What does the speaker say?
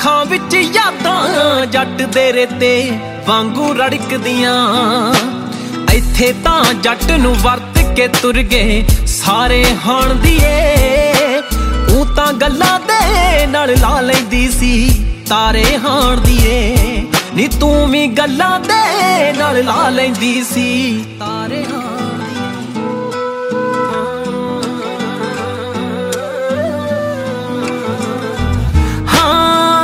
ਅੱਖਾਂ ਵਿੱਚ ਯਾਦਾਂ ਜੱਟ ਦੇ ਰੇਤੇ ਵਾਂਗੂ ਰੜਕਦੀਆਂ। ਇੱਥੇ ਤਾਂ ਜੱਟ ਨੂੰ ਵਰਤ ਕੇ ਤੁਰ ਗਏ ਸਾਰੇ ਹਾਣ ਦੀਏ। ਉਹ ਤਾਂ ਗੱਲਾਂ ਦੇ ਨਾਲ ਲਾ ਲੈਂਦੀ ਸੀ ਤਾਰੇ ਹਾਣ ਦੀਏ। ਨੀ ਤੂੰ ਵੀ ਗੱਲਾਂ ਦੇ ਨਾਲ ਲਾ ਲੈਂਦੀ ਸੀ ਤਾਰੇ ਹਾਣ